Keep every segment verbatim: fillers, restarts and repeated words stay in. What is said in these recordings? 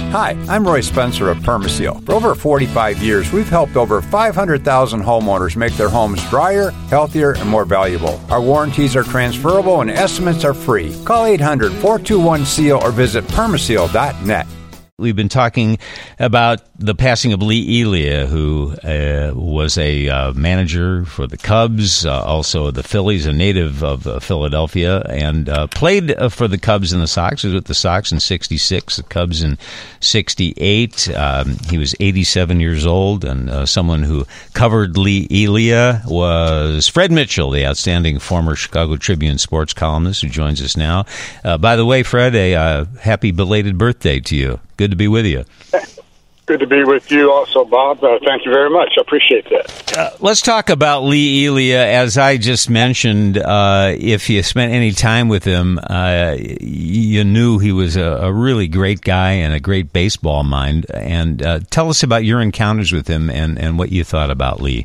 Hi, I'm Roy Spencer of Permaseal. For over forty-five years, we've helped over five hundred thousand homeowners make their homes drier, healthier, and more valuable. Our warranties are transferable and estimates are free. Call eight hundred, four two one, S E A L or visit permaseal dot net. We've been talking about the passing of Lee Elia, who uh, was a uh, manager for the Cubs, uh, also the Phillies, a native of uh, Philadelphia, and uh, played uh, for the Cubs and the Sox. He was with the Sox in sixty-six, the Cubs in sixty-eight. Um, he was eighty-seven years old, and uh, someone who covered Lee Elia was Fred Mitchell, the outstanding former Chicago Tribune sports columnist who joins us now. Uh, by the way, Fred, a uh, happy belated birthday to you. Good to be with you. Good to be with you also, Bob. Uh, thank you very much. I appreciate that. Uh, let's talk about Lee Elia. As I just mentioned, uh, if you spent any time with him, uh, you knew he was a, a really great guy and a great baseball mind. And uh, tell us about your encounters with him and, and what you thought about Lee.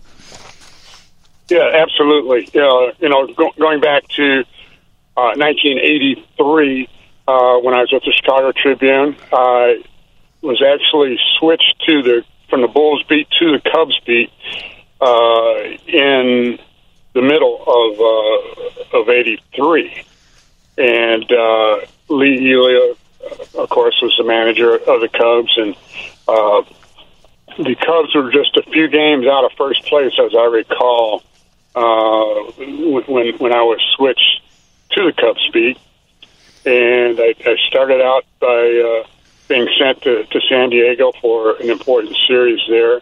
Yeah, absolutely. Uh, you know, go, going back to uh, nineteen eighty-three, uh, when I was with the Chicago Tribune, I was actually switched to the from the Bulls beat to the Cubs beat uh, in the middle of uh, of eighty-three, and uh, Lee Elia, of course, was the manager of the Cubs, and uh, the Cubs were just a few games out of first place, as I recall, uh, when when I was switched to the Cubs beat, and I, I started out by uh, being sent to, to San Diego for an important series there,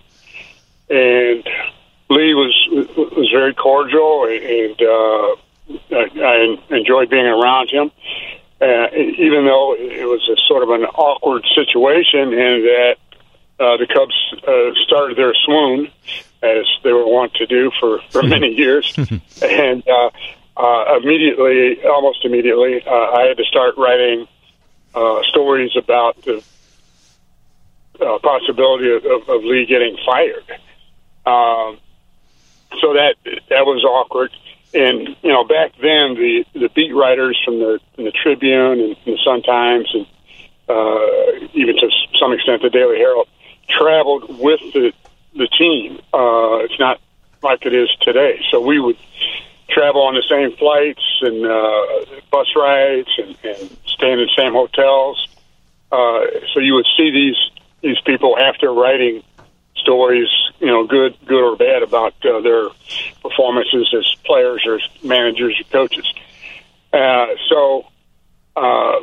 and Lee was was very cordial, and uh, I, I enjoyed being around him, uh, even though it was a sort of an awkward situation in that uh, the Cubs uh, started their swoon, as they were wont to do for, for many years, and uh, uh, immediately, almost immediately, uh, I had to start writing Uh, stories about the uh, possibility of, of, of Lee getting fired. Um, so that that was awkward. And, you know, back then, the, the beat writers from the, from the Tribune and the Sun-Times and uh, even to some extent the Daily Herald traveled with the, the team. Uh, it's not like it is today. So we would travel on the same flights and uh, bus rides and, and stay in the same hotels. Uh, so you would see these these people after writing stories, you know, good good or bad about uh, their performances as players or managers or coaches. Uh, so uh,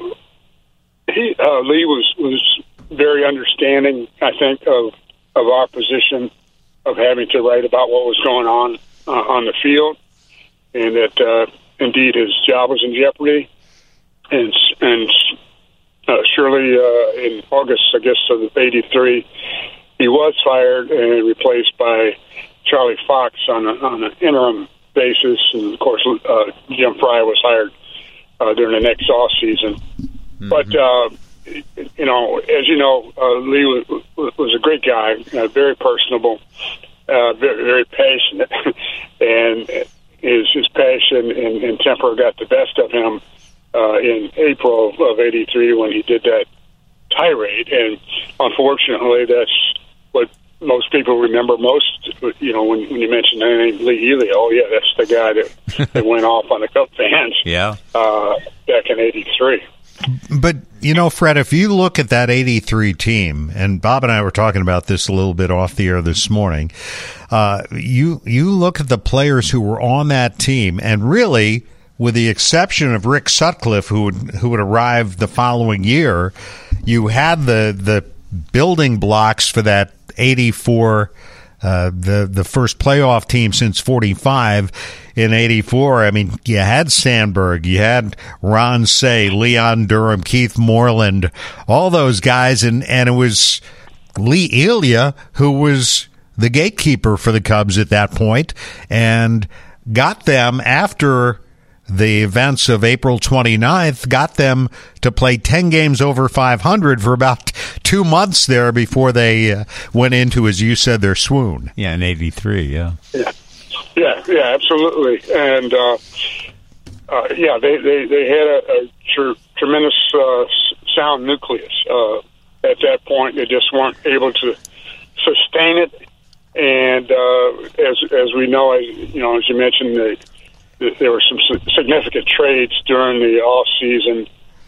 he uh, Lee was was very understanding, I think, of of our position of having to write about what was going on uh, on the field, and that uh, indeed his job was in jeopardy. And and uh, surely uh, in August, I guess, of eighty-three, he was fired and replaced by Charlie Fox on, a, on an interim basis. And, of course, uh, Jim Frey was hired uh, during the next off season. Mm-hmm. But, uh, you know, as you know, uh, Lee was, was a great guy, uh, very personable, uh, very, very passionate, and his, his passion and, and temper got the best of him uh, in April of eighty-three when he did that tirade. And unfortunately, that's what most people remember most, you know, when, when you mention the name Lee Elia. Oh, yeah, that's the guy that, that went off on the Cub fans yeah. uh, back in eighty-three. But, you know, Fred, if you look at that eighty-three team, and Bob and I were talking about this a little bit off the air this morning, uh, you you look at the players who were on that team, and really, with the exception of Rick Sutcliffe, who would, who would arrive the following year, you had the the building blocks for that eighty-four, uh, the the first playoff team since forty-five. In eighty-four, I mean, you had Sandberg, you had Ron Say, Leon Durham, Keith Moreland, all those guys, and, and it was Lee Elia who was the gatekeeper for the Cubs at that point, and got them after the events of April twenty-ninth, got them to play ten games over five hundred for about two months there before they uh, went into, as you said, their swoon. Yeah, in eighty-three, yeah. Yeah, yeah, yeah, absolutely. And, uh, uh, yeah, they, they, they had a, a tr- tremendous uh, sound nucleus. Uh, at that point. They just weren't able to sustain it. And uh, as as we know, you know, as you mentioned, the, the, there were some significant trades during the off season.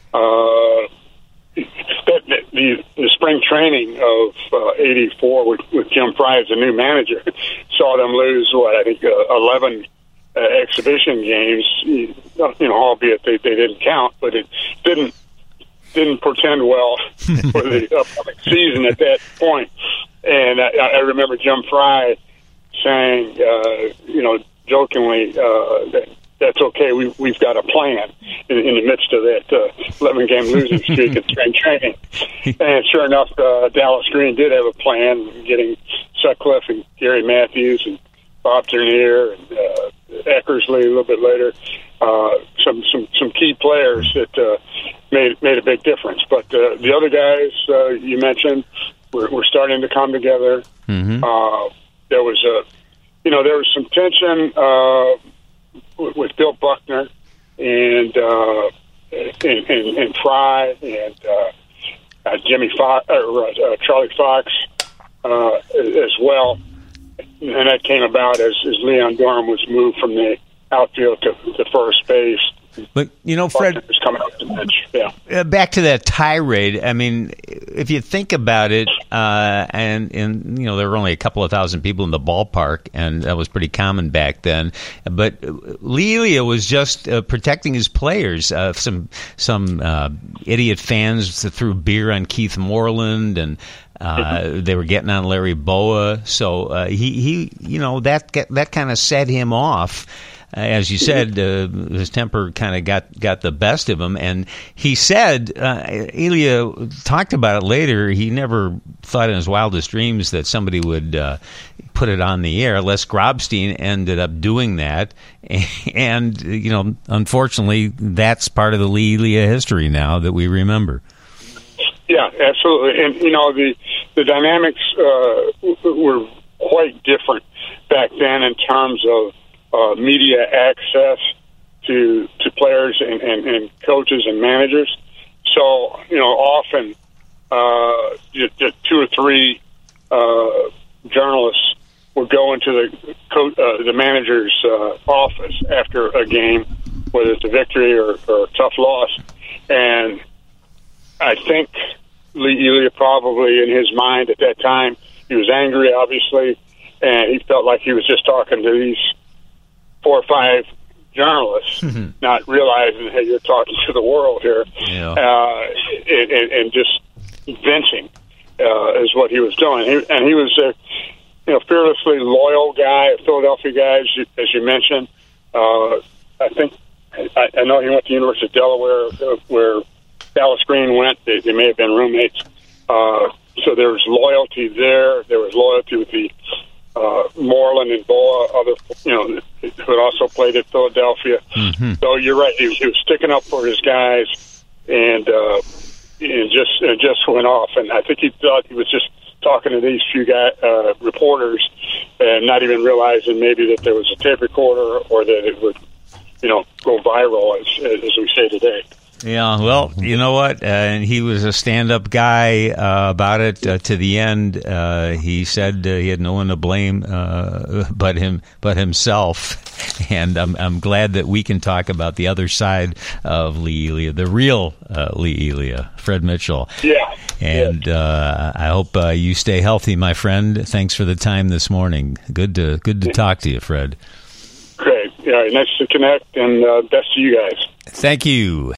Uh, that, that the, the spring training of uh, eighty-four with, with Jim Frye as the new manager saw them lose what I think uh, eleven uh, exhibition games. You know, albeit they, they didn't count, but it didn't didn't portend well for the upcoming season at that point. And I, I remember Jim Frye saying, uh, you know, jokingly, uh, that that's okay. We, we've got a plan in, in the midst of that uh, eleven-game losing streak in spring training. And sure enough, uh, Dallas Green did have a plan, getting Sutcliffe and Gary Matthews and Bob Dernier and uh, Eckersley a little bit later, uh, some, some some key players that uh, made made a big difference. But uh, the other guys uh, you mentioned were, were starting to come together. Mm-hmm. Uh, there was a, you know, there was some tension uh, with, with Bill Buckner and uh, and, and, and Fry and uh, uh, Jimmy Fox or uh, Charlie Fox uh, as well. And that came about as, as Leon Durham was moved from the outfield to, to first base. But, you know, Fred, was coming up the bench. Yeah. Uh, back to that tirade, I mean, if you think about it, uh, and, and, you know, there were only a couple of thousand people in the ballpark, and that was pretty common back then. But Lee Elia was just uh, protecting his players. Uh, some some uh, idiot fans threw beer on Keith Moreland, and Uh, they were getting on Larry Boa, so uh, he, he, you know, that that kind of set him off. Uh, as you said, uh, his temper kind of got, got the best of him, and he said, uh, Elia talked about it later. He never thought in his wildest dreams that somebody would uh, put it on the air. Les Grobstein ended up doing that, and you know, unfortunately, that's part of the Lee Elia history now that we remember. Yeah, absolutely. And, you know, the the dynamics uh, were quite different back then in terms of uh, media access to to players and, and, and coaches and managers. So, you know, often uh, just, just two or three uh, journalists would go into the co- uh, the manager's uh, office after a game, whether it's a victory or, or a tough loss, and I think Lee Elia probably in his mind at that time, he was angry, obviously, and he felt like he was just talking to these four or five journalists, mm-hmm. not realizing, hey, you're talking to the world here, yeah. uh, and, and, and just venting uh, is what he was doing. He, and he was a you know, fearlessly loyal guy, a Philadelphia guy, as you, as you mentioned. Uh, I think, I, I know he went to the University of Delaware, uh, where Dallas Green went. They, they may have been roommates. Uh, so there was loyalty there. There was loyalty with the uh, Moreland and Boa, other, you know, who had also played at Philadelphia. Mm-hmm. So you're right. He, he was sticking up for his guys, and uh, and just and just went off. And I think he thought he was just talking to these few guy, uh, reporters, and not even realizing maybe that there was a tape recorder or that it would, you know, go viral, as as we say today. Yeah, well, you know what? Uh, and he was a stand-up guy uh, about it uh, to the end. Uh, he said uh, he had no one to blame uh, but him, but himself. And I'm I'm glad that we can talk about the other side of Lee Elia, the real uh, Lee Elia, Fred Mitchell. Yeah. And uh, I hope uh, you stay healthy, my friend. Thanks for the time this morning. Good to good to talk to you, Fred. Great. Yeah, nice to connect, and uh, best to you guys. Thank you.